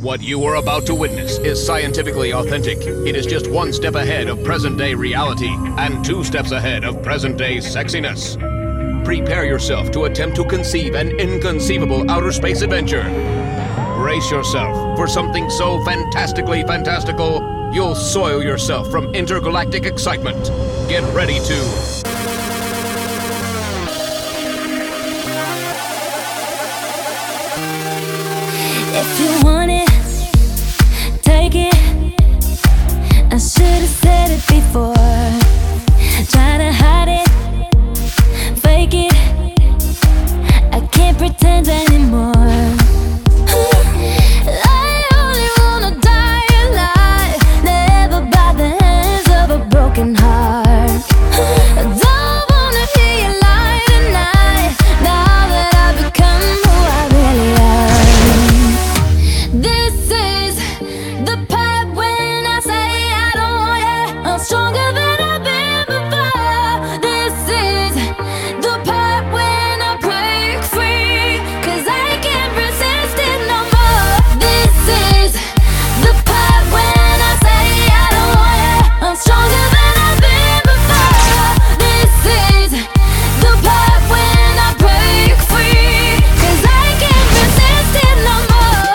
What you are about to witness is scientifically authentic. It is just one step ahead of present-day reality and 2 steps ahead of present-day sexiness. Prepare yourself to attempt to conceive an inconceivable outer space adventure. Brace yourself for something so fantastically fantastical, you'll soil yourself from intergalactic excitement. Get ready to... If you want it, take it. I should've said it before. Try to hide it, fake it. I can't pretend anymore. I only wanna die alive, never by the hands of a broken heart. I don't wanna hear you lie tonight, now that I've become who I really am. This is the part when I say I don't want it. I'm stronger than I've been before. This is the part when I break free, 'cause I can't resist it no more. This is the part when I say I don't want it. I'm stronger than I've been before. This is the part when I break free, 'cause I can't resist it no more.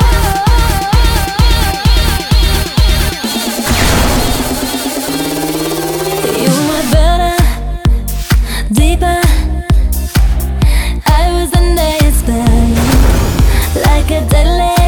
You were better, deeper. I was under your spell, like a deadly